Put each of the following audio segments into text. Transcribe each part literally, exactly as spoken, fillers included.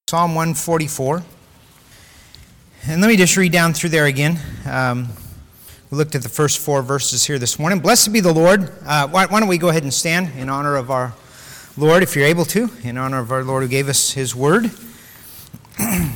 Psalm one forty-four. And let me just read down through there again. Um, we looked at the first four verses here this morning. Blessed be the Lord. Uh, why, why don't we go ahead and stand in honor of our Lord, if you're able to, in honor of our Lord who gave us his word. It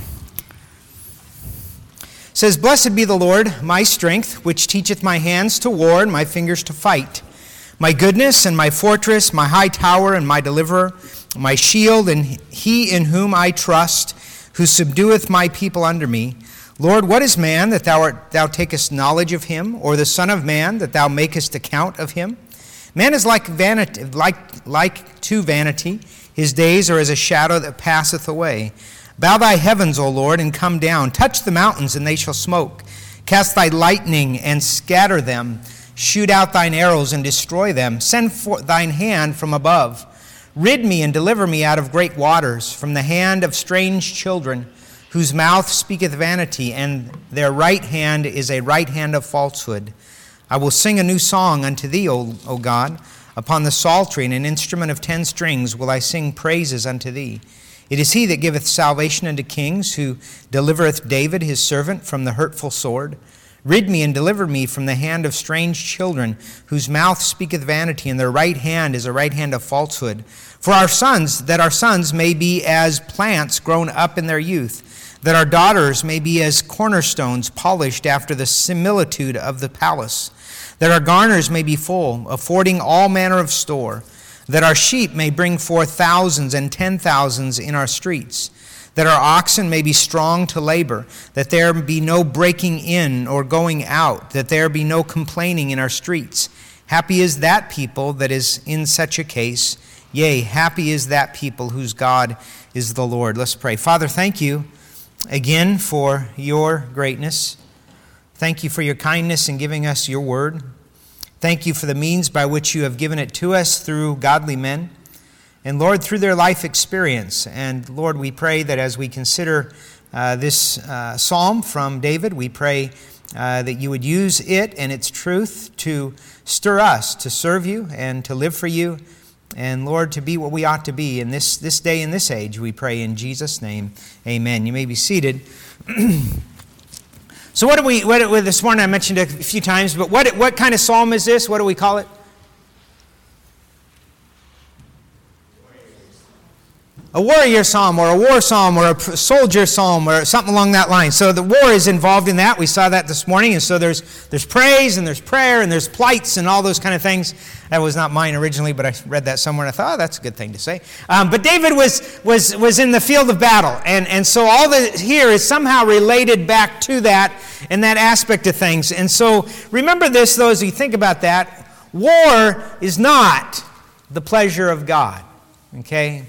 says, Blessed be the Lord, my strength, which teacheth my hands to war and my fingers to fight. My goodness and my fortress, my high tower and my deliverer, my shield, and he in whom I trust, who subdueth my people under me. Lord, what is man that thou art, thou takest knowledge of him, or the son of man that thou makest account of him? Man is like vanity, like like to vanity. His days are as a shadow that passeth away. Bow thy heavens, O Lord, and come down. Touch the mountains, and they shall smoke. Cast thy lightning, and scatter them. Shoot out thine arrows, and destroy them. Send forth thine hand from above. Rid me and deliver me out of great waters, from the hand of strange children, whose mouth speaketh vanity, and their right hand is a right hand of falsehood. I will sing a new song unto thee, O, o God. Upon the psaltery and an instrument of ten strings will I sing praises unto thee. It is he that giveth salvation unto kings, who delivereth David his servant from the hurtful sword. Rid me and deliver me from the hand of strange children, whose mouth speaketh vanity, and their right hand is a right hand of falsehood. For our sons, that our sons may be as plants grown up in their youth, that our daughters may be as cornerstones polished after the similitude of the palace, that our garners may be full, affording all manner of store, that our sheep may bring forth thousands and ten thousands in our streets, that our oxen may be strong to labor, that there be no breaking in or going out, that there be no complaining in our streets. Happy is that people that is in such a case. Yea, happy is that people whose God is the Lord. Let's pray. Father, thank you again for your greatness. Thank you for your kindness in giving us your word. Thank you for the means by which you have given it to us through godly men. And Lord, through their life experience. And Lord, we pray that as we consider uh, this uh, psalm from David, we pray uh, that you would use it and its truth to stir us to serve you and to live for you. And Lord, to be what we ought to be in this, this day and this age, we pray in Jesus' name. Amen. You may be seated. So what do we, what, this morning I mentioned it a few times, but what, what kind of psalm is this? What do we call it? A warrior psalm, or a war psalm, or a soldier psalm, or something along that line. So the war is involved in that. We saw that this morning. And so there's there's praise, and there's prayer, and there's plights, and all those kind of things. That was not mine originally, but I read that somewhere, and I thought, oh, that's a good thing to say. Um, but David was was was in the field of battle. And, and so all that here is somehow related back to that and that aspect of things. And so remember this, though, as you think about that. War is not the pleasure of God. Okay?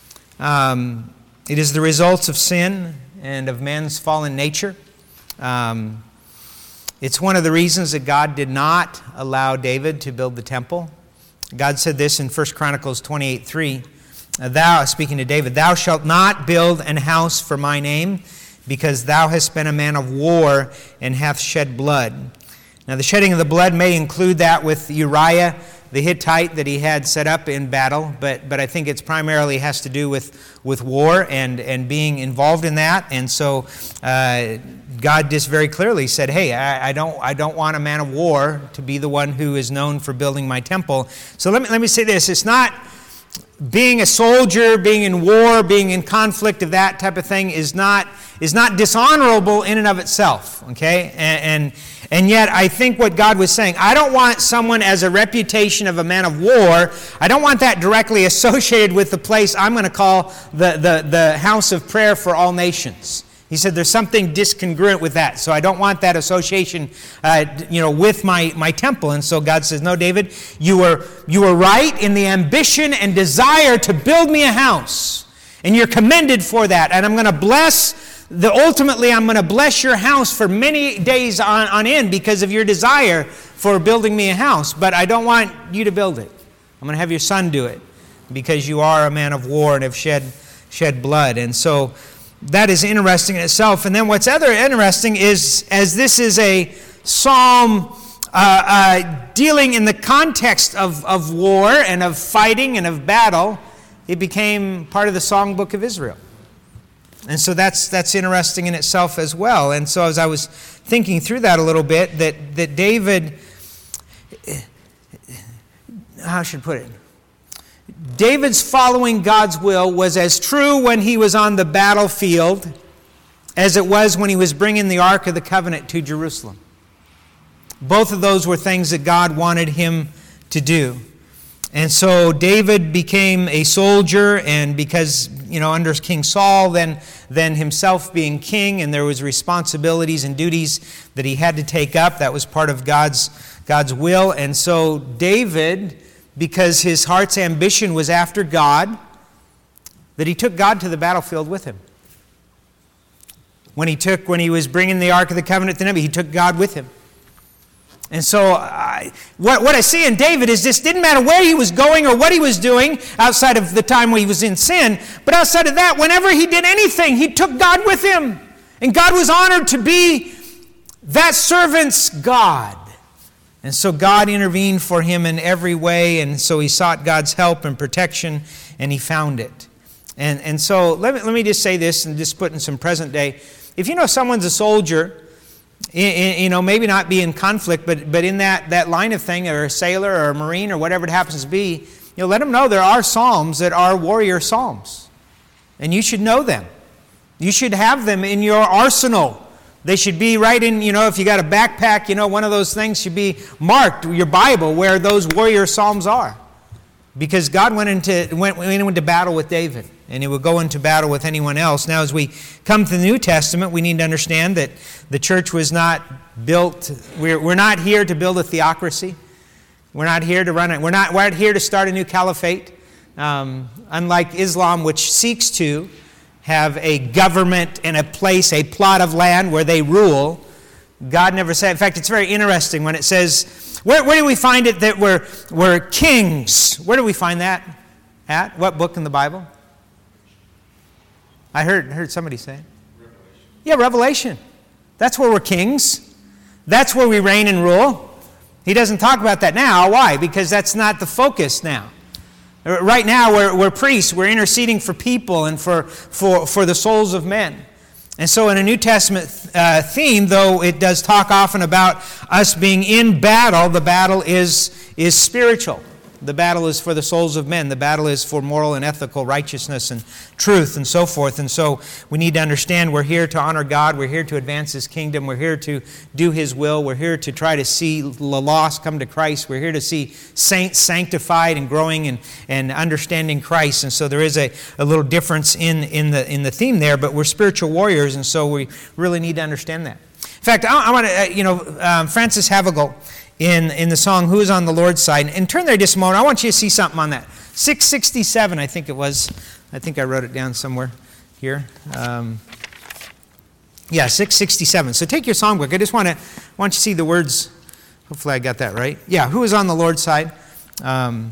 Um, it is the results of sin and of man's fallen nature. Um, it's one of the reasons that God did not allow David to build the temple. God said this in First Chronicles twenty-eight three. Thou, speaking to David, thou shalt not build an house for my name, because thou hast been a man of war and hath shed blood. Now the shedding of the blood may include that with Uriah the Hittite that he had set up in battle, but but I think it's primarily has to do with, with war and, and being involved in that. And so uh, God just very clearly said, hey, I, I don't I don't want a man of war to be the one who is known for building my temple. So let me let me say this. It's not being a soldier, being in war, being in conflict of that type of thing is not is not dishonorable in and of itself. Okay? And, and And yet, I think what God was saying, I don't want someone as a reputation of a man of war. I don't want that directly associated with the place I'm going to call the, the, the house of prayer for all nations. He said there's something discongruent with that. So I don't want that association uh, you know, with my, my temple. And so God says, no, David, you were, you were right in the ambition and desire to build me a house. And you're commended for that. And I'm going to bless The, ultimately, I'm going to bless your house for many days on, on end because of your desire for building me a house. But I don't want you to build it. I'm going to have your son do it because you are a man of war and have shed shed blood. And so that is interesting in itself. And then what's other interesting is, as this is a psalm uh, uh, dealing in the context of, of war and of fighting and of battle, it became part of the songbook of Israel. And so that's that's interesting in itself as well. And so as I was thinking through that a little bit, that, that David, how should I put it? David's following God's will was as true when he was on the battlefield as it was when he was bringing the Ark of the Covenant to Jerusalem. Both of those were things that God wanted him to do. And so David became a soldier, and because, you know, under King Saul, then, then himself being king, and there was responsibilities and duties that he had to take up. That was part of God's, God's will. And so David, because his heart's ambition was after God, that he took God to the battlefield with him. When he took, when he was bringing the Ark of the Covenant to him, he took God with him. And so I, what, what I see in David is this didn't matter where he was going or what he was doing outside of the time when he was in sin, but outside of that, whenever he did anything, he took God with him. And God was honored to be that servant's God. And so God intervened for him in every way, and so he sought God's help and protection, and he found it. And, and so let me, let me just say this and just put in some present day. If you know someone's a soldier, you know, maybe not be in conflict, but but in that, that line of thing, or a sailor or a marine or whatever it happens to be, you know, let them know there are psalms that are warrior psalms. And you should know them. You should have them in your arsenal. They should be right in, you know, if you got a backpack, you know, one of those things should be marked, your Bible, where those warrior psalms are. Because God went into went, went into battle with David, and he would go into battle with anyone else. Now, as we come to the New Testament, we need to understand that the church was not built, we're, we're not here to build a theocracy. We're not here to run it. We're not, we're not here to start a new caliphate, um, unlike Islam, which seeks to have a government and a place, a plot of land where they rule. God never said. In fact, it's very interesting when it says, where, where do we find it that we're, we're kings? Where do we find that at? What book in the Bible? I heard heard somebody say it. Revelation. Yeah, Revelation. That's where we're kings. That's where we reign and rule. He doesn't talk about that now. Why? Because that's not the focus now. Right now, we're, we're priests. We're interceding for people and for, for, for the souls of men. And so in a New Testament uh, theme, though it does talk often about us being in battle, the battle is, is spiritual. The battle is for the souls of men. The battle is for moral and ethical righteousness and truth and so forth. And so we need to understand we're here to honor God. We're here to advance His kingdom. We're here to do His will. We're here to try to see the lost come to Christ. We're here to see saints sanctified and growing and, and understanding Christ. And so there is a, a little difference in, in, the, in the theme there, but we're spiritual warriors, and so we really need to understand that. In fact, I, I want to, uh, you know, um, Francis Havergal, in, in the song, Who is on the Lord's Side? And turn there just a moment. I want you to see something on that. six sixty-seven, I think it was. I think I wrote it down somewhere here. Um, yeah, six sixty-seven. So take your songbook. I just want to want you to see the words. Hopefully I got that right. Yeah, who is on the Lord's side? Um,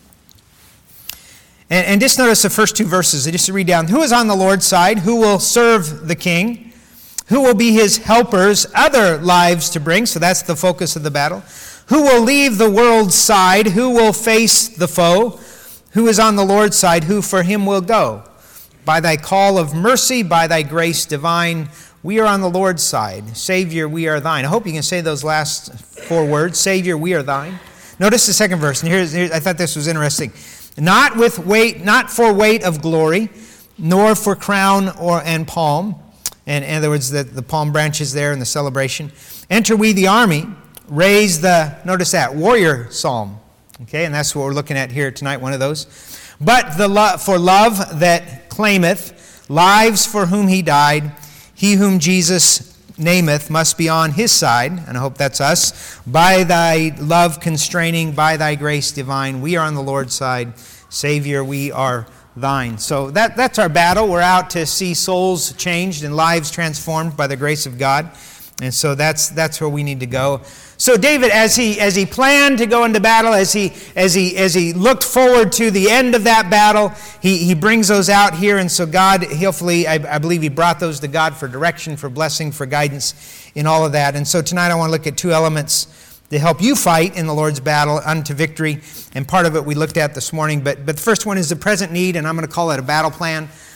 and, and just notice the first two verses. I just read down. Who is on the Lord's side? Who will serve the king? Who will be his helpers, other lives to bring? So that's the focus of the battle. Who will leave the world's side? Who will face the foe? Who is on the Lord's side? Who for him will go? By thy call of mercy, by thy grace divine, we are on the Lord's side. Savior, we are thine. I hope you can say those last four words. Savior, we are thine. Notice the second verse. And here's, here's I thought this was interesting. Not with weight, not for weight of glory, nor for crown or and palm. And in other words, the, the palm branches there in the celebration. Enter we the army, raise the, notice that, warrior psalm. Okay, and that's what we're looking at here tonight, one of those. But the lo- for love that claimeth, lives for whom he died, he whom Jesus nameth must be on his side, and I hope that's us. By thy love constraining, by thy grace divine, we are on the Lord's side. Savior, we are thine. So that, that's our battle. We're out to see souls changed and lives transformed by the grace of God. And so that's that's where we need to go. So David, as he as he planned to go into battle, as he as he as he looked forward to the end of that battle, he, he brings those out here. And so God, hopefully, I, I believe he brought those to God for direction, for blessing, for guidance in all of that. And so tonight I want to look at two elements to help you fight in the Lord's battle unto victory. And part of it we looked at this morning. But, but the first one is the present need, and I'm going to call it a battle plan.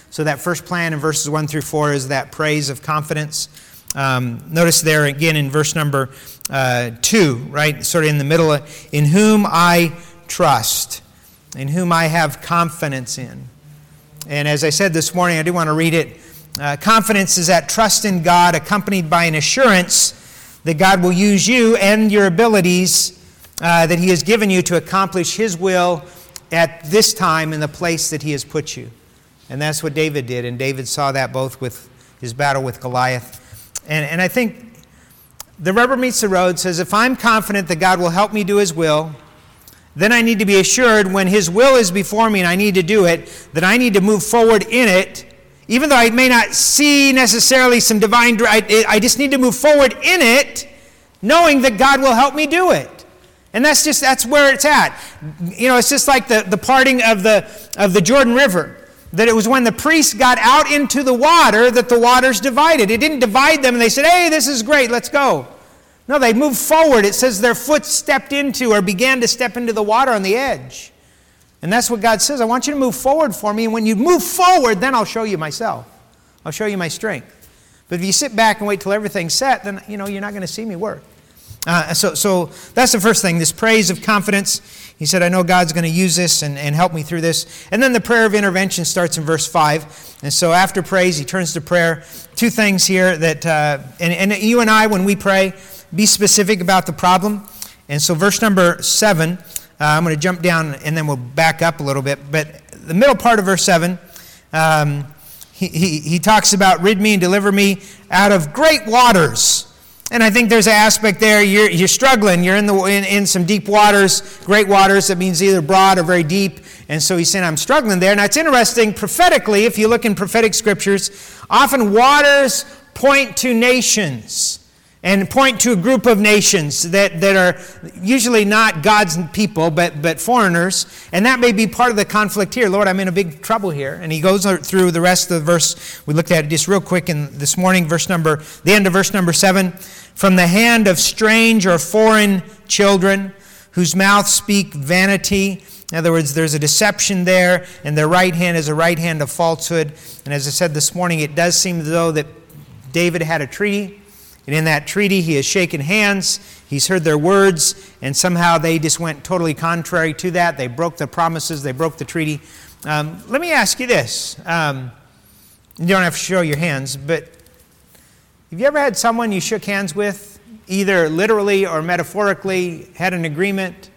So that first plan in verses one through four is that praise of confidence. Um, notice there again in verse number uh, two, right, sort of in the middle, in whom I trust, in whom I have confidence in. And as I said this morning, I do want to read it. Uh, confidence is that trust in God accompanied by an assurance that God will use you and your abilities uh, that He has given you to accomplish His will at this time in the place that He has put you. And that's what David did. And David saw that both with his battle with Goliath. And, and I think the rubber meets the road says, if I'm confident that God will help me do His will, then I need to be assured when His will is before me and I need to do it, that I need to move forward in it, even though I may not see necessarily some divine, I, I just need to move forward in it, knowing that God will help me do it. And that's just, that's where it's at. You know, it's just like the, the parting of the, of the Jordan River. That it was when the priests got out into the water that the waters divided. It didn't divide them and they said, hey, this is great, let's go. No, they moved forward. It says their foot stepped into or began to step into the water on the edge. And that's what God says. I want you to move forward for me. And when you move forward, then I'll show you myself. I'll show you my strength. But if you sit back and wait till everything's set, then you know you're not going to see me work. Uh, so, so that's the first thing, this praise of confidence. He said, I know God's going to use this and, and help me through this. And then the prayer of intervention starts in verse five. And so after praise, he turns to prayer. Two things here that, uh, and, and you and I, when we pray, be specific about the problem. And so verse number seven, uh, I'm going to jump down and then we'll back up a little bit. But the middle part of verse seven, um, he, he, he talks about rid me and deliver me out of great waters. And I think there's an aspect there, you're, you're struggling, you're in, the, in, in some deep waters, great waters, that means either broad or very deep. And so he's saying, I'm struggling there. Now it's interesting, prophetically, if you look in prophetic scriptures, often waters point to nations and point to a group of nations that, that are usually not God's people, but, but foreigners. And that may be part of the conflict here. Lord, I'm in a big trouble here. And he goes through the rest of the verse. We looked at it just real quick in this morning, verse number, the end of verse number seven. From the hand of strange or foreign children, whose mouths speak vanity. In other words, there's a deception there, and their right hand is a right hand of falsehood. And as I said this morning, it does seem as though that David had a treaty. And in that treaty, he has shaken hands, he's heard their words, and somehow they just went totally contrary to that. They broke the promises, they broke the treaty. Um, let me ask you this. Um, you don't have to show your hands, but have you ever had someone you shook hands with, either literally or metaphorically, had an agreement,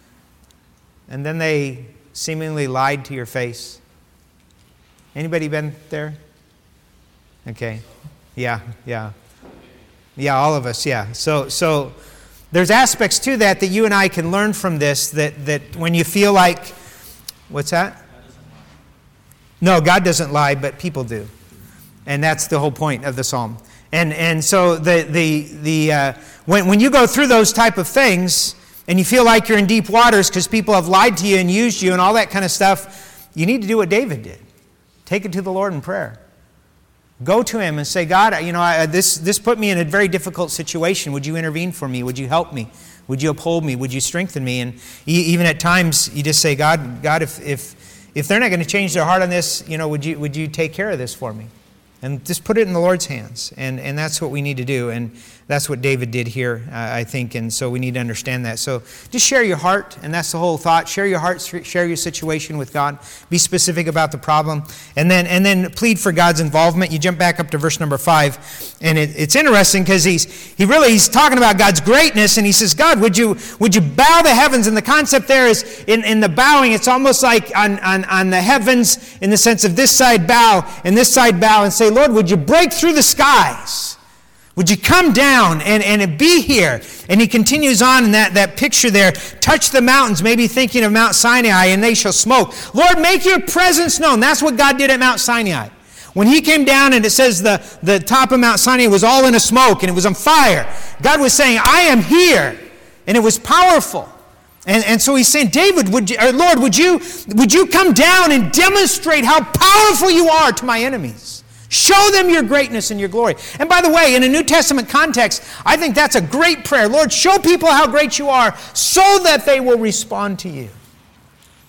and then they seemingly lied to your face? Anybody been there? Okay. Yeah, yeah. Yeah, all of us, yeah. So so there's aspects to that that you and I can learn from this, that, that when you feel like, what's that? No, God doesn't lie, but people do. And that's the whole point of the psalm. And and so the the the uh, when when you go through those type of things and you feel like you're in deep waters because people have lied to you and used you and all that kind of stuff, you need to do what David did. Take it to the Lord in prayer. Go to Him and say, God, you know, I, this this put me in a very difficult situation. Would you intervene for me? Would you help me? Would you uphold me? Would you strengthen me? And even at times, you just say, God, God, if if if they're not going to change their heart on this, you know, would you would you take care of this for me? And just put it in the Lord's hands. And and that's what we need to do. And that's what David did here, uh, I think. And so we need to understand that. So just share your heart. And that's the whole thought. Share your heart. Share your situation with God. Be specific about the problem. And then and then plead for God's involvement. You jump back up to verse number five. And it, it's interesting because he's he really he's talking about God's greatness. And he says, God, would you would you bow the heavens? And the concept there is in, in the bowing, it's almost like on, on, on the heavens in the sense of this side bow and this side bow and say, Lord, would you break through the skies? Would you come down and, and be here? And he continues on in that, that picture there. Touch the mountains, maybe thinking of Mount Sinai, and they shall smoke. Lord, make your presence known. That's what God did at Mount Sinai. When he came down and it says the, the top of Mount Sinai was all in a smoke and it was on fire, God was saying, I am here. And it was powerful. And, and so he's saying, David, would you, or Lord, would you, would you come down and demonstrate how powerful you are to my enemies? Show them your greatness and your glory. And by the way, in a New Testament context, I think that's a great prayer. Lord, show people how great you are so that they will respond to you.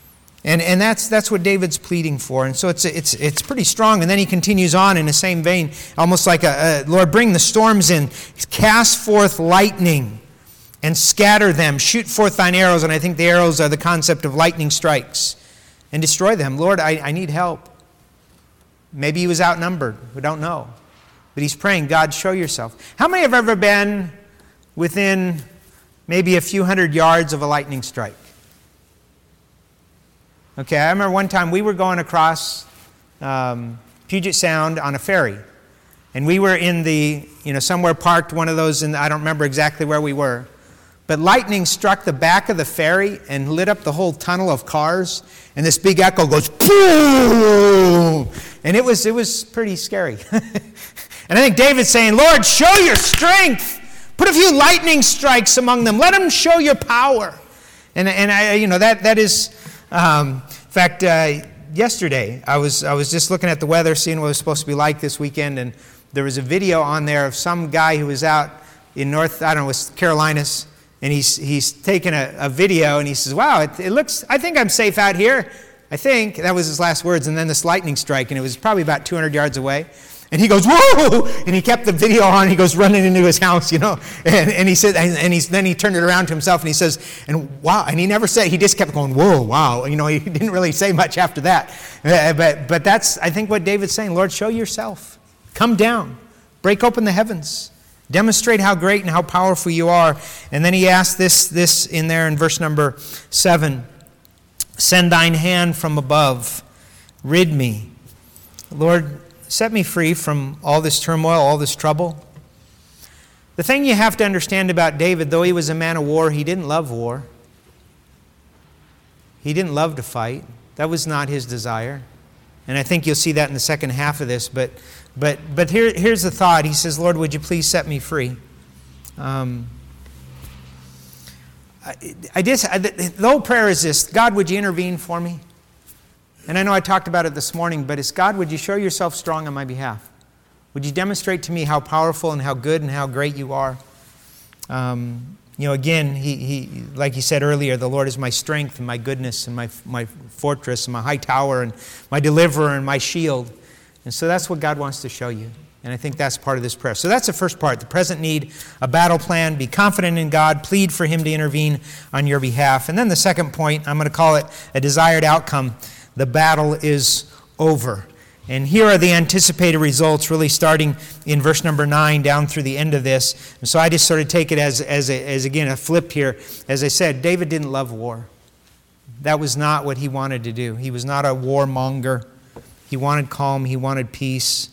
And and that's that's what David's pleading for. And so it's it's it's pretty strong. And then he continues on in the same vein, almost like a, a Lord, bring the storms in, cast forth lightning and scatter them, shoot forth thine arrows. And I think the arrows are the concept of lightning strikes, and destroy them. Lord, I, I need help. Maybe he was outnumbered. We don't know. But he's praying, God, show yourself. How many have ever been within maybe a few hundred yards of a lightning strike? Okay, I remember one time we were going across um, Puget Sound on a ferry. And we were in the, you know, somewhere parked, one of those, in, I don't remember exactly where we were. But lightning struck the back of the ferry and lit up the whole tunnel of cars. And this big echo goes, boom! And it was, it was pretty scary. And I think David's saying, Lord, show your strength. Put a few lightning strikes among them. Let them show your power. And, and I, you know, that, that is... Um, in fact, uh, yesterday I was I was just looking at the weather, seeing what it was supposed to be like this weekend, and there was a video on there of some guy who was out in North, I don't know, it was Carolinas, and he's he's taking a, a video, and he says, "Wow, it, it looks. I think I'm safe out here. I think." That was his last words, and then this lightning strike, and it was probably about two hundred yards away. And he goes, whoa! And he kept the video on. He goes running into his house, you know. And, and he said, and, and he's, then he turned it around to himself and he says, and wow. And he never said, he just kept going, whoa, wow. You know, he didn't really say much after that. Uh, but, but that's, I think, what David's saying. Lord, show yourself. Come down. Break open the heavens. Demonstrate how great and how powerful you are. And then he asks this, this in there in verse number seven. Send thine hand from above. Rid me. Lord, set me free from all this turmoil, all this trouble. The thing you have to understand about David, though he was a man of war, he didn't love war. He didn't love to fight. That was not his desire. And I think you'll see that in the second half of this. But but but here, here's the thought. He says, Lord, would you please set me free? Um, I, I just, I, the whole prayer is this: God, would you intervene for me? And I know I talked about it this morning, but it's, God, would you show yourself strong on my behalf? Would you demonstrate to me how powerful and how good and how great you are? Um, you know, again, he, he, like he said earlier, the Lord is my strength and my goodness and my, my fortress and my high tower and my deliverer and my shield. And so that's what God wants to show you. And I think that's part of this prayer. So that's the first part, the present need, a battle plan, be confident in God, plead for him to intervene on your behalf. And then the second point, I'm going to call it a desired outcome. The battle is over. And here are the anticipated results, really starting in verse number nine down through the end of this. And so I just sort of take it as, as, a, as again, a flip here. As I said, David didn't love war. That was not what he wanted to do. He was not a warmonger. He wanted calm. He wanted peace.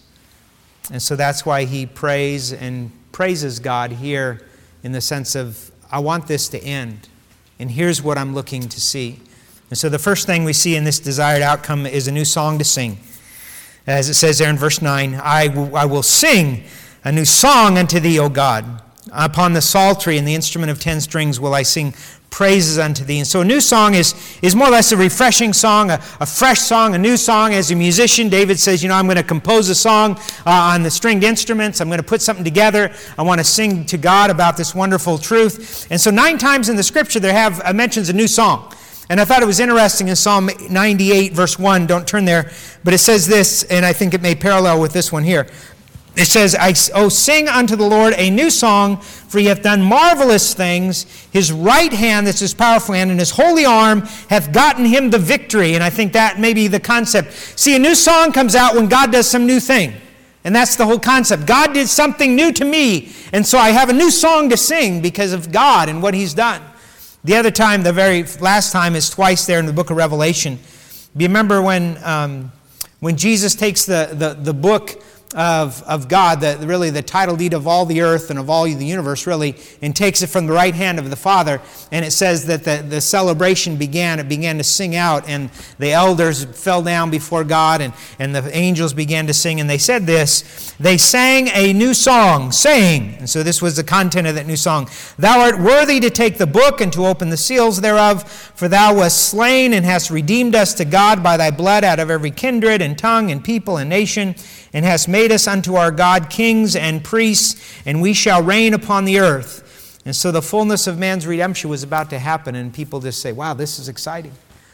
And so that's why he prays and praises God here in the sense of, I want this to end. And here's what I'm looking to see. And so the first thing we see in this desired outcome is a new song to sing. As it says there in verse nine, I will, I will sing a new song unto thee, O God. Upon the psaltery and the instrument of ten strings will I sing praises unto thee. And so a new song is, is more or less a refreshing song, a, a fresh song, a new song. As a musician, David says, you know, I'm going to compose a song uh, on the stringed instruments. I'm going to put something together. I want to sing to God about this wonderful truth. And so nine times in the scripture there have uh, mentions a new song. And I thought it was interesting in Psalm ninety-eight, verse one, don't turn there, but it says this, and I think it may parallel with this one here. It says, Oh, sing unto the Lord a new song, for he hath done marvelous things. His right hand, that's his powerful hand, and his holy arm hath gotten him the victory. And I think that may be the concept. See, a new song comes out when God does some new thing. And that's the whole concept. God did something new to me, and so I have a new song to sing because of God and what he's done. The other time, the very last time, is twice there in the book of Revelation. Do you remember when um, when Jesus takes the, the, the book of, of God, the, really the title deed of all the earth and of all the universe, really, and takes it from the right hand of the Father, and it says that the, the celebration began, it began to sing out, and the elders fell down before God, and, and the angels began to sing, and they said this, they sang a new song, saying, and so this was the content of that new song, Thou art worthy to take the book and to open the seals thereof, for thou wast slain and hast redeemed us to God by thy blood out of every kindred and tongue and people and nation, and hast made us unto our God kings and priests, and we shall reign upon the earth. And so the fullness of man's redemption was about to happen, and people just say, wow, this is exciting.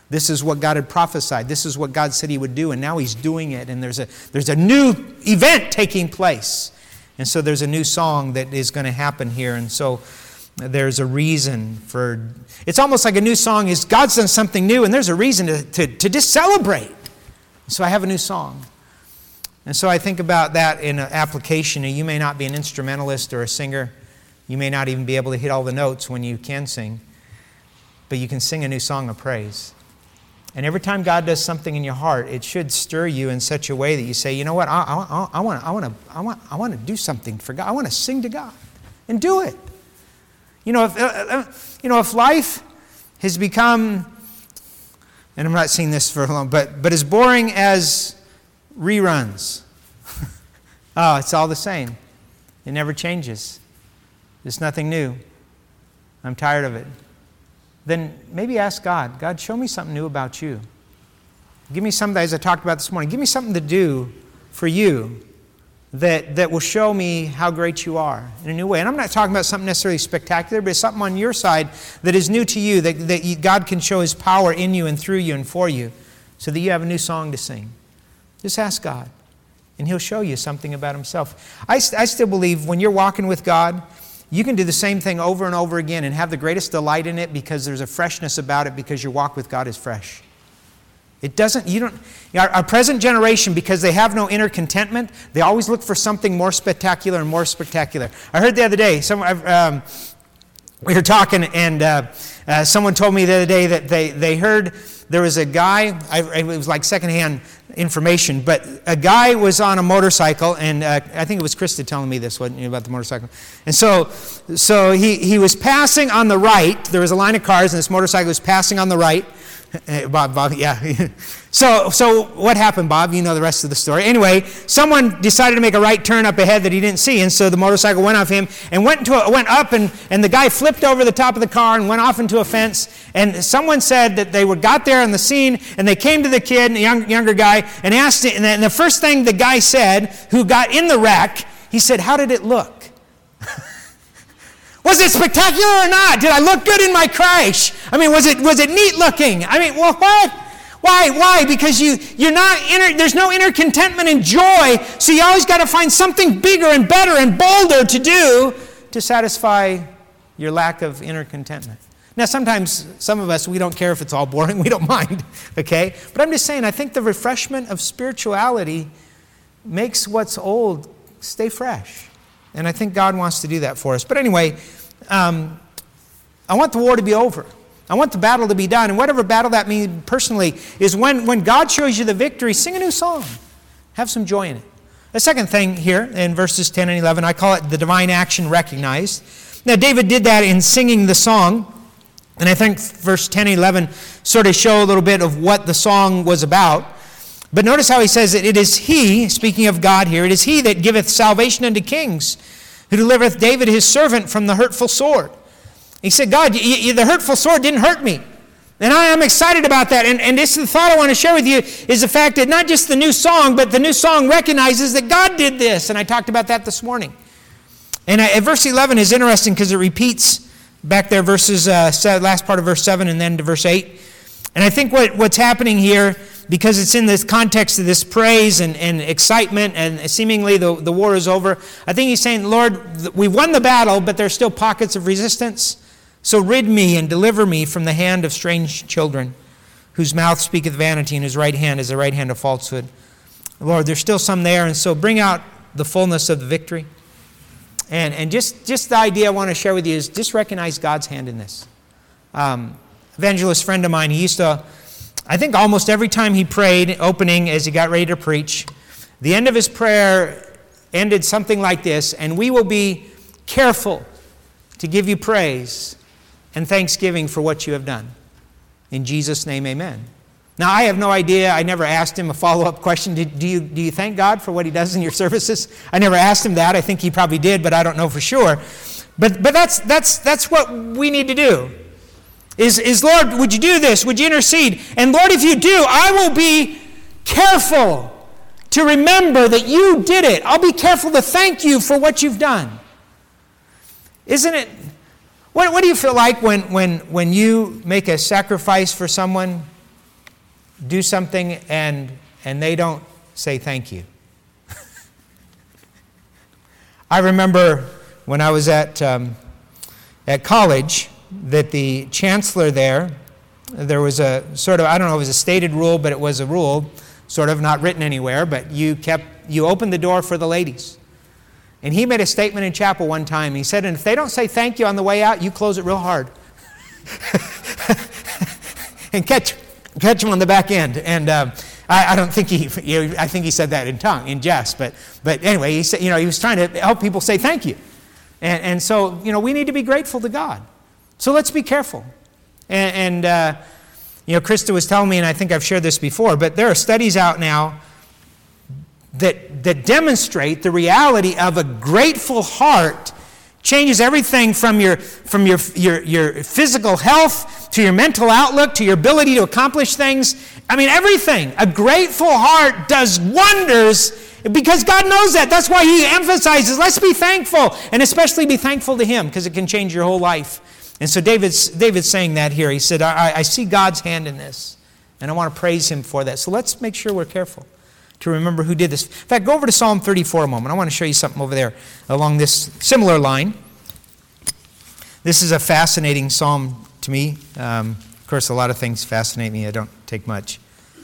This is what God had prophesied. This is what God said he would do, and now he's doing it. And there's a there's a new event taking place. And so there's a new song that is going to happen here. And so there's a reason for, it's almost like a new song is God's done something new, and there's a reason to, to, to just celebrate. So I have a new song. And so I think about that in an application. You may not be an instrumentalist or a singer. You may not even be able to hit all the notes when you can sing. But you can sing a new song of praise. And every time God does something in your heart, it should stir you in such a way that you say, you know what, I, I, I want, I want to, I want, I want to do something for God. I want to sing to God, and do it. You know, if uh, you know, if life has become, and I'm not saying this for long, but but as boring as reruns, oh, it's all the same. It never changes. There's nothing new. I'm tired of it. Then maybe ask God, God, show me something new about you. Give me something, as I talked about this morning, give me something to do for you that, that will show me how great you are in a new way. And I'm not talking about something necessarily spectacular, but it's something on your side that is new to you, that, that you, God can show his power in you and through you and for you, so that you have a new song to sing. Just ask God, and he'll show you something about himself. I, I still believe when you're walking with God, you can do the same thing over and over again and have the greatest delight in it, because there's a freshness about it, because your walk with God is fresh. It doesn't, you don't, our, our present generation, because they have no inner contentment, they always look for something more spectacular and more spectacular. I heard the other day, some, um, we were talking, and uh, uh, someone told me the other day that they, they heard there was a guy, I, it was like secondhand information, but a guy was on a motorcycle, and uh, I think it was Krista telling me this, wasn't it, about the motorcycle? And so so he, he was passing on the right. There was a line of cars, and this motorcycle was passing on the right. Bob, Bob, yeah. so so what happened, Bob? You know the rest of the story. Anyway, someone decided to make a right turn up ahead that he didn't see, and so the motorcycle went off him and went into a, went up, and, and the guy flipped over the top of the car and went off into a fence. And someone said that they were got there on the scene, and they came to the kid, the young, younger guy, and asked it. And the first thing the guy said, who got in the wreck, he said, "How did it look? Was it spectacular or not? Did I look good in my crash? I mean, was it was it neat looking? I mean, well, what? Why? Why? Because you you're not inner. There's no inner contentment and joy. So you always got to find something bigger and better and bolder to do to satisfy your lack of inner contentment. Now, sometimes some of us, we don't care if it's all boring. We don't mind. Okay, but I'm just saying, I think the refreshment of spirituality makes what's old stay fresh. And I think God wants to do that for us. But anyway, um, I want the war to be over. I want the battle to be done. And whatever battle that means personally is when, when God shows you the victory, sing a new song. Have some joy in it. The second thing here in verses ten and eleven, I call it the divine action recognized. Now, David did that in singing the song. And I think verse ten and eleven sort of show a little bit of what the song was about. But notice how he says that it is he, speaking of God here, it is he that giveth salvation unto kings, who delivereth David his servant from the hurtful sword. He said, God, you, you, the hurtful sword didn't hurt me. And I am excited about that. And, and this is the thought I want to share with you, is the fact that not just the new song, but the new song recognizes that God did this. And I talked about that this morning. And uh, verse eleven is interesting because it repeats back there verses, uh, last part of verse seven and then to verse eight. And I think what, what's happening here, because it's in this context of this praise and, and excitement, and seemingly the, the war is over, I think he's saying, Lord, we've won the battle, but there's still pockets of resistance. So rid me and deliver me from the hand of strange children, whose mouth speaketh vanity, and his right hand is the right hand of falsehood. Lord, there's still some there, and so bring out the fullness of the victory. And, and just, just the idea I want to share with you is just recognize God's hand in this. Um, evangelist friend of mine, he used to, I think almost every time he prayed, opening as he got ready to preach, the end of his prayer ended something like this: and we will be careful to give you praise and thanksgiving for what you have done. In Jesus' name, amen. Now, I have no idea. I never asked him a follow-up question. Do, do, you, do you thank God for what he does in your services? I never asked him that. I think he probably did, but I don't know for sure. But, but that's, that's, that's what we need to do. Is, is, Lord, would you do this? Would you intercede? And Lord, if you do, I will be careful to remember that you did it. I'll be careful to thank you for what you've done. Isn't it? What, what do you feel like when, when, when you make a sacrifice for someone do something and and they don't say thank you. I remember when I was at um, at college that the chancellor there, there was a sort of, I don't know if it was a stated rule, but it was a rule, sort of not written anywhere, but you kept, you opened the door for the ladies. And he made a statement in chapel one time. He said, and if they don't say thank you on the way out, you close it real hard. and catch catch them on the back end. And uh, I, I don't think he, you know, I think he said that in tongue, in jest. But but anyway, he said, you know, he was trying to help people say thank you. And, and so, you know, we need to be grateful to God. So let's be careful. And, and uh, you know, Krista was telling me, and I think I've shared this before, but there are studies out now that that demonstrate the reality of a grateful heart changes everything from your from your, your your physical health to your mental outlook to your ability to accomplish things. I mean, everything. A grateful heart does wonders because God knows that. That's why he emphasizes, let's be thankful, and especially be thankful to him, because it can change your whole life. And so David's David's saying that here. He said, I, I see God's hand in this, and I want to praise him for that. So let's make sure we're careful to remember who did this. In fact, go over to Psalm thirty-four a moment. I want to show you something over there along this similar line. This is a fascinating psalm to me. Um, of course, a lot of things fascinate me. I don't take much.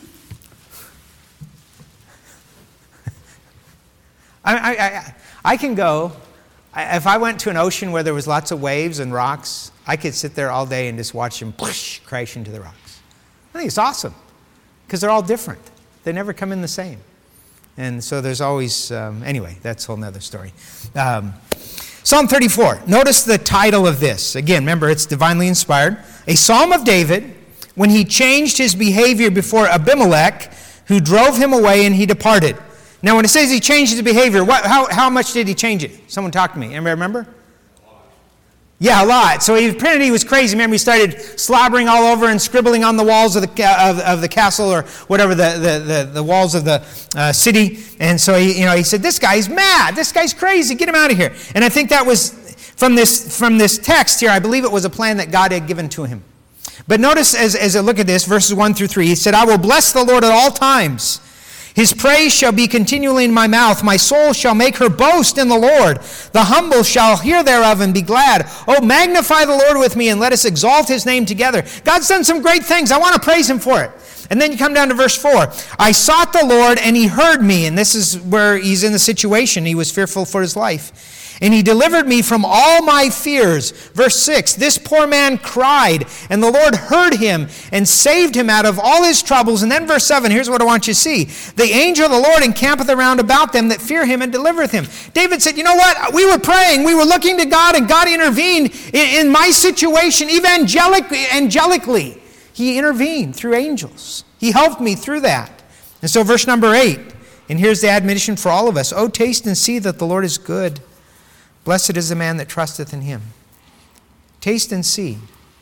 I, I, I, I can go, I, if I went to an ocean where there was lots of waves and rocks, I could sit there all day and just watch them whoosh, crash into the rocks. I think it's awesome because they're all different. They never come in the same. And so there's always, um, anyway, that's a whole nother story. Um, Psalm thirty-four. Notice the title of this. Again, remember, it's divinely inspired. A psalm of David when he changed his behavior before Abimelech, who drove him away and he departed. Now, when it says he changed his behavior, what, how, how much did he change it? Someone talk to me. Anybody remember? Yeah, a lot. So he pretended he was crazy. Remember, he started slobbering all over and scribbling on the walls of the of, of the castle or whatever, the the, the, the walls of the uh, city. And so he, you know, he said, "This guy's mad. This guy's crazy. Get him out of here." And I think that was from this from this text here. I believe it was a plan that God had given to him. But notice as as I look at this, verses one through three, he said, "I will bless the Lord at all times. His praise shall be continually in my mouth. My soul shall make her boast in the Lord. The humble shall hear thereof and be glad. Oh, magnify the Lord with me and let us exalt his name together." God's done some great things. I want to praise him for it. And then you come down to verse four. "I sought the Lord and he heard me." And this is where he's in the situation. He was fearful for his life. "And he delivered me from all my fears." Verse six, "This poor man cried, and the Lord heard him and saved him out of all his troubles." And then verse seven, here's what I want you to see. "The angel of the Lord encampeth around about them that fear him and delivereth him." David said, you know what? We were praying, we were looking to God, and God intervened in, in my situation evangelic, angelically. He intervened through angels. He helped me through that. And so verse number eight, and here's the admonition for all of us. "Oh, taste and see that the Lord is good. Blessed is the man that trusteth in him." Taste and see.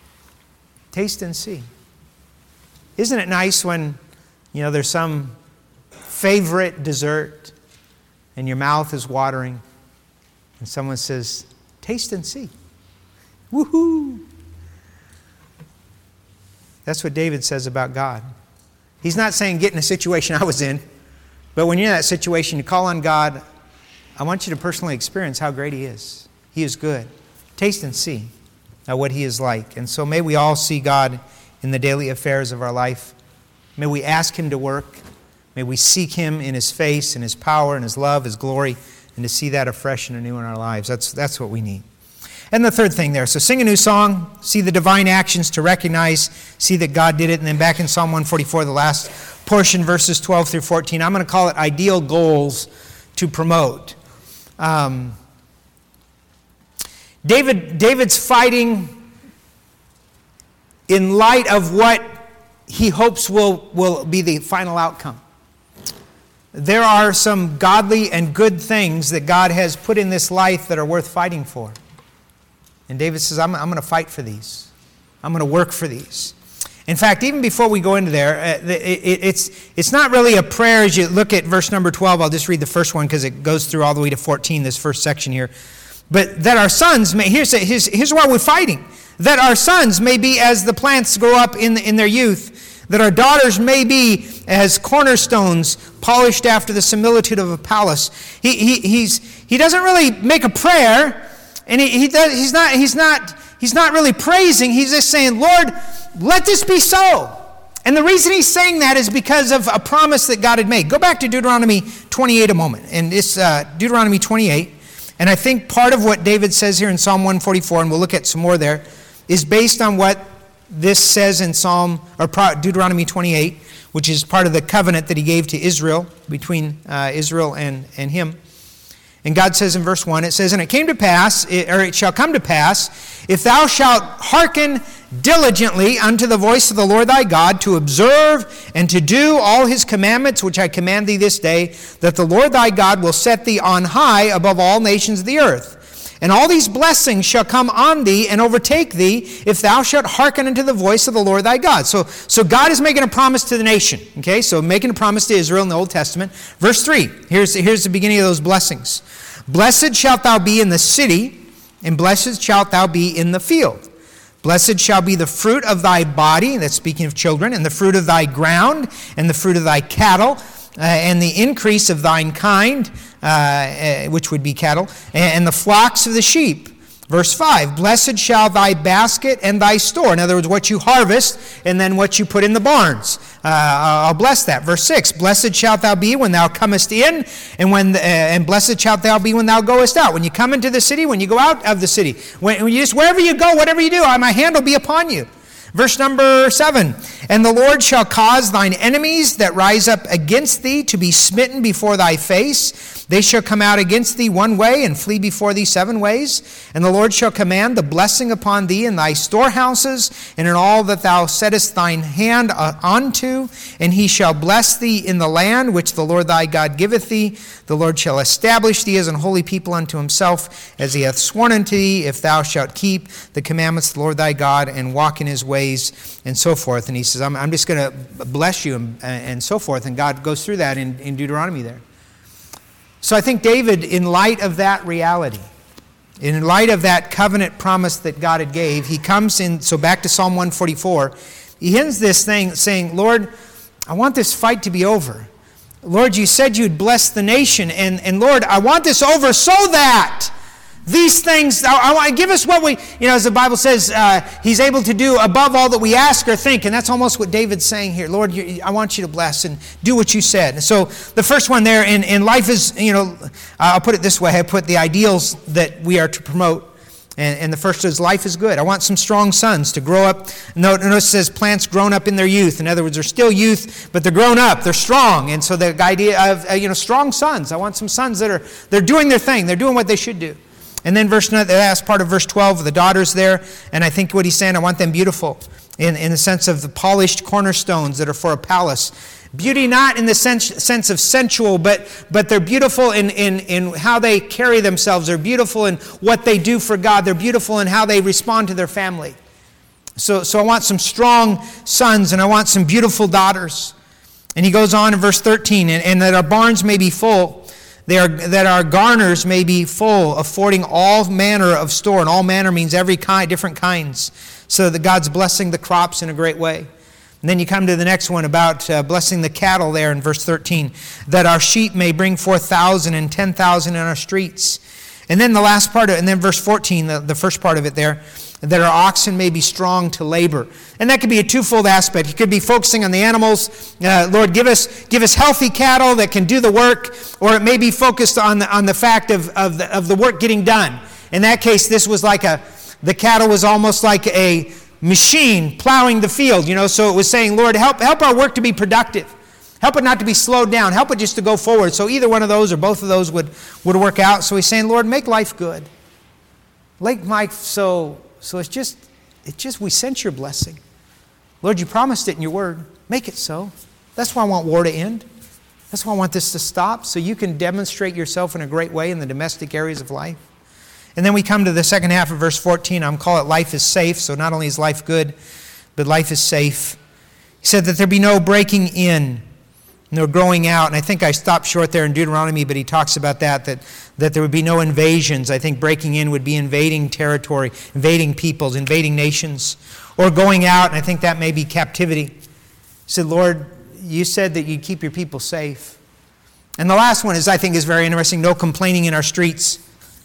Taste and see. Isn't it nice when, you know, there's some favorite dessert and your mouth is watering and someone says, "Taste and see." Woohoo! That's what David says about God. He's not saying get in a situation I was in, but when you're in that situation, you call on God. I want you to personally experience how great he is. He is good. Taste and see uh, what he is like. And so may we all see God in the daily affairs of our life. May we ask him to work. May we seek him in his face, in his power, in his love, his glory, and to see that afresh and anew in our lives. That's, that's what we need. And the third thing there, so sing a new song, see the divine actions to recognize, see that God did it. And then back in Psalm one forty-four, the last portion, verses twelve through fourteen, I'm going to call it ideal goals to promote. Um, David, David's fighting in light of what he hopes will, will be the final outcome. There are some godly and good things that God has put in this life that are worth fighting for. And David says, I'm, I'm going to fight for these. I'm going to work for these. In fact, even before we go into there, uh, it, it, it's it's not really a prayer. As you look at verse number twelve, I'll just read the first one because it goes through all the way to fourteen, this first section here. But that our sons may, here's, here's, here's why we're fighting. That our sons may be as the plants grow up in, in their youth. that our daughters may be as cornerstones polished after the similitude of a palace. He, he, he's, he doesn't really make a prayer, and he, he does, he's, not, he's, not, he's not really praising. He's just saying, Lord, let this be so. And the reason he's saying that is because of a promise that God had made. Go back to Deuteronomy twenty-eight a moment. And it's uh, Deuteronomy twenty-eight. And I think part of what David says here in Psalm one forty-four, and we'll look at some more there, is based on what this says in Psalm or Deuteronomy twenty-eight, which is part of the covenant that he gave to Israel, between uh, Israel and, and him. And God says in verse one, it says, And it came to pass, or it shall come to pass, if thou shalt hearken diligently unto the voice of the Lord thy God, to observe and to do all his commandments which I command thee this day, that the Lord thy God will set thee on high above all nations of the earth. And all these blessings shall come on thee and overtake thee, if thou shalt hearken unto the voice of the Lord thy God. So, so God is making a promise to the nation. Okay, so making a promise to Israel in the Old Testament. Verse three, here's, here's the beginning of those blessings. Blessed shalt thou be in the city, and blessed shalt thou be in the field. Blessed shall be the fruit of thy body, that's speaking of children, and the fruit of thy ground, and the fruit of thy cattle, uh, and the increase of thine kind, uh, uh, which would be cattle, and, and the flocks of the sheep. Verse five, Blessed shall thy basket and thy store. In other words, what you harvest and then what you put in the barns. Uh, I'll bless that. Verse six, Blessed shalt thou be when thou comest in, and when the, uh, and blessed shalt thou be when thou goest out. When you come into the city, when you go out of the city. When, when you just, wherever you go, whatever you do, my hand will be upon you. Verse number seven, And the Lord shall cause thine enemies that rise up against thee to be smitten before thy face. They shall come out against thee one way and flee before thee seven ways. And the Lord shall command the blessing upon thee in thy storehouses and in all that thou settest thine hand unto. And he shall bless thee in the land which the Lord thy God giveth thee. The Lord shall establish thee as an holy people unto himself, as he hath sworn unto thee, if thou shalt keep the commandments of the Lord thy God and walk in his ways, and so forth. And he says, I'm, I'm just going to bless you, and, and so forth. And God goes through that in, in Deuteronomy there. So I think David, in light of that reality, in light of that covenant promise that God had gave, he comes in, so back to Psalm one forty-four, he ends this thing saying, Lord, I want this fight to be over. Lord, you said you'd bless the nation, and, and Lord, I want this over so that these things, I, I want, give us what we, you know, as the Bible says, uh, he's able to do above all that we ask or think. And that's almost what David's saying here. Lord, you, I want you to bless and do what you said. And so the first one there in, in life is, you know, I'll put it this way. I put the ideals that we are to promote. And, and the first is life is good. I want some strong sons to grow up. Notice it says plants grown up in their youth. In other words, they're still youth, but they're grown up. They're strong. And so the idea of, uh, you know, strong sons. I want some sons that are, they're doing their thing. They're doing what they should do. And then verse the last part of verse twelve, the daughters there, and I think what he's saying, I want them beautiful in, in the sense of the polished cornerstones that are for a palace. Beauty not in the sense, sense of sensual, but, but they're beautiful in, in, in how they carry themselves. They're beautiful in what they do for God. They're beautiful in how they respond to their family. So, so I want some strong sons, and I want some beautiful daughters. And he goes on in verse thirteen, and, and that our barns may be full. They are, that our garners may be full, affording all manner of store. And all manner means every kind, different kinds. So that God's blessing the crops in a great way. And then you come to the next one about uh, blessing the cattle there in verse thirteen. That our sheep may bring forth thousand and ten thousand in our streets. And then the last part of it, and then verse fourteen, the, the first part of it there. That our oxen may be strong to labor. And that could be a twofold aspect. You could be focusing on the animals. Uh, Lord, give us give us healthy cattle that can do the work. Or it may be focused on the, on the fact of, of, the, of the work getting done. In that case, this was like a, the cattle was almost like a machine plowing the field. You know, so it was saying, Lord, help, help our work to be productive. Help it not to be slowed down. Help it just to go forward. So either one of those or both of those would, would work out. So he's saying, Lord, make life good. Make life so... So it's just, it's just, we sense your blessing. Lord, you promised it in your word. Make it so. That's why I want war to end. That's why I want this to stop, so you can demonstrate yourself in a great way in the domestic areas of life. And then we come to the second half of verse fourteen. I'm calling it life is safe. So not only is life good, but life is safe. He said that there be no breaking in, no growing out. And I think I stopped short there in Deuteronomy, but he talks about that, that, that there would be no invasions. I think breaking in would be invading territory, invading peoples, invading nations, or going out, and I think that may be captivity. He said, Lord, you said that you'd keep your people safe. And the last one is, I think, is very interesting. No complaining in our streets.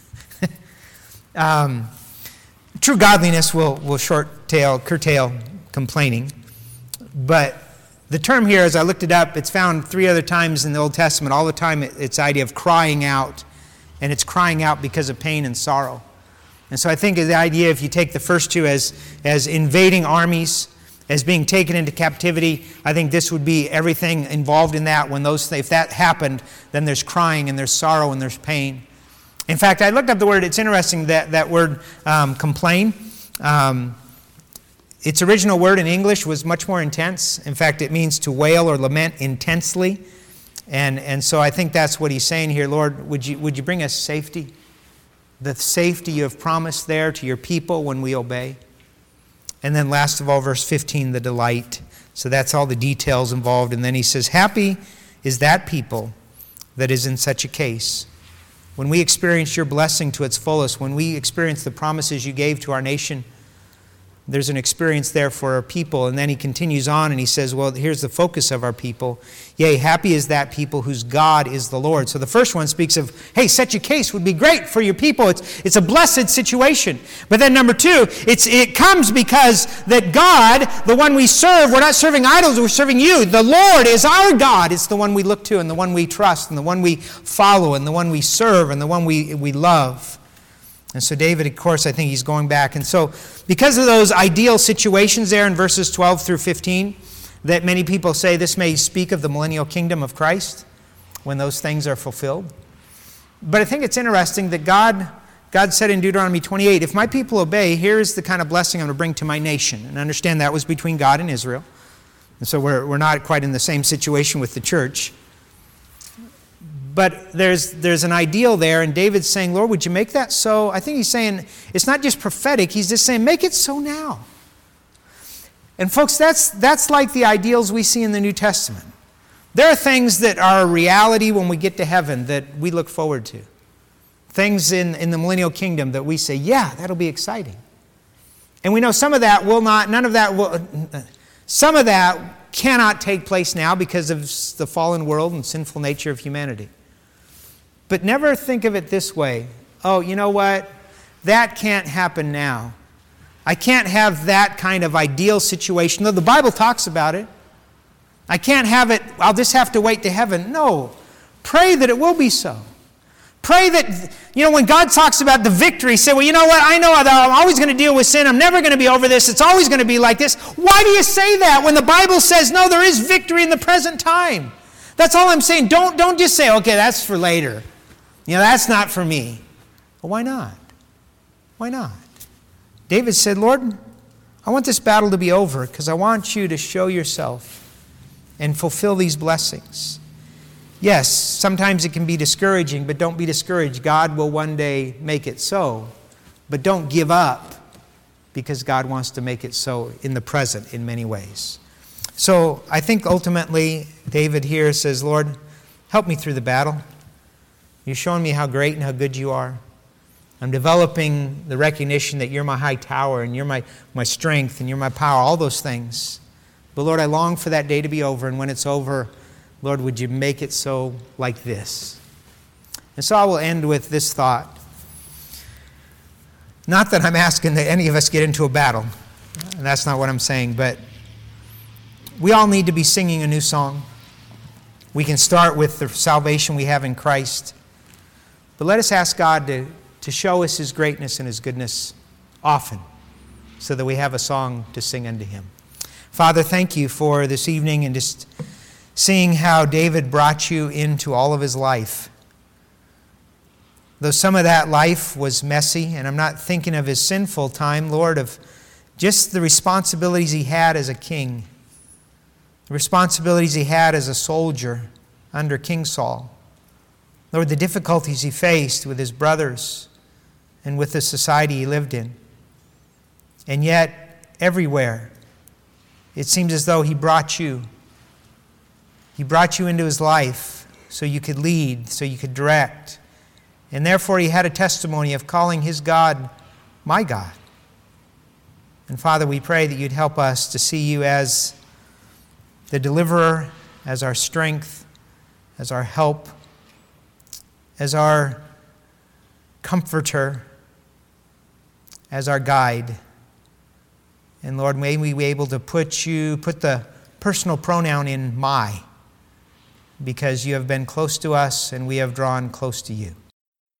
um, true godliness will, will short tail, curtail complaining. But the term here, as I looked it up, it's found three other times in the Old Testament. All the time it's the idea of crying out. And it's crying out because of pain and sorrow. And so I think the idea, if you take the first two as, as invading armies, as being taken into captivity, I think this would be everything involved in that. When those, if that happened, then there's crying and there's sorrow and there's pain. In fact, I looked up the word. It's interesting that that word um, complain. Um, its original word in English was much more intense. In fact, it means to wail or lament intensely. And and so I think that's what he's saying here. Lord, would you would you bring us safety? The safety you have promised there to your people when we obey. And then last of all, verse fifteen, the delight. So that's all the details involved. And then he says, happy is that people that is in such a case. When we experience your blessing to its fullest, when we experience the promises you gave to our nation, there's an experience there for our people. And then he continues on and he says, well, here's the focus of our people. Yea, happy is that people whose God is the Lord. So the first one speaks of, hey, such a case would be great for your people. It's, it's a blessed situation. But then number two, it's, it comes because that God, the one we serve, we're not serving idols, we're serving you. The Lord is our God. It's the one we look to and the one we trust and the one we follow and the one we serve and the one we, we love. And so David, of course, I think he's going back. And so because of those ideal situations there in verses twelve through fifteen, that many people say this may speak of the millennial kingdom of Christ when those things are fulfilled. But I think it's interesting that God, God said in Deuteronomy twenty-eight, if my people obey, here's the kind of blessing I'm going to bring to my nation. And understand that was between God and Israel. And so we're, we're not quite in the same situation with the church. But there's there's an ideal there, and David's saying, Lord, would you make that so? I think he's saying, it's not just prophetic, he's just saying, make it so now. And folks, that's that's like the ideals we see in the New Testament. There are things that are a reality when we get to heaven that we look forward to. Things in, in the millennial kingdom that we say, yeah, that'll be exciting. And we know some of that will not, none of that will, some of that cannot take place now because of the fallen world and sinful nature of humanity. But never think of it this way. Oh, you know what? That can't happen now. I can't have that kind of ideal situation. Though the Bible talks about it. I can't have it, I'll just have to wait to heaven. No. Pray that it will be so. Pray that, you know, when God talks about the victory, say, well, you know what? I know that I'm always going to deal with sin. I'm never going to be over this. It's always going to be like this. Why do you say that when the Bible says, no, there is victory in the present time? That's all I'm saying. Don't, don't just say, okay, that's for later. You know, that's not for me. Well, why not? Why not? David said, Lord, I want this battle to be over because I want you to show yourself and fulfill these blessings. Yes, sometimes it can be discouraging, but don't be discouraged. God will one day make it so. But don't give up because God wants to make it so in the present in many ways. So I think ultimately David here says, Lord, help me through the battle. You're showing me how great and how good you are. I'm developing the recognition that you're my high tower and you're my, my strength and you're my power, all those things. But Lord, I long for that day to be over, and when it's over, Lord, would you make it so like this? And so I will end with this thought. Not that I'm asking that any of us get into a battle. And that's not what I'm saying, but we all need to be singing a new song. We can start with the salvation we have in Christ. But let us ask God to, to show us His greatness and His goodness often so that we have a song to sing unto Him. Father, thank you for this evening and just seeing how David brought you into all of his life. Though some of that life was messy, and I'm not thinking of his sinful time, Lord, of just the responsibilities he had as a king, the responsibilities he had as a soldier under King Saul. Lord, the difficulties he faced with his brothers and with the society he lived in. And yet, everywhere, it seems as though he brought you. He brought you into his life so you could lead, so you could direct. And therefore he had a testimony of calling his God my God. And Father, we pray that you'd help us to see you as the deliverer, as our strength, as our help, as our comforter, as our guide. And Lord, may we be able to put you, put the personal pronoun in my, because you have been close to us and we have drawn close to you.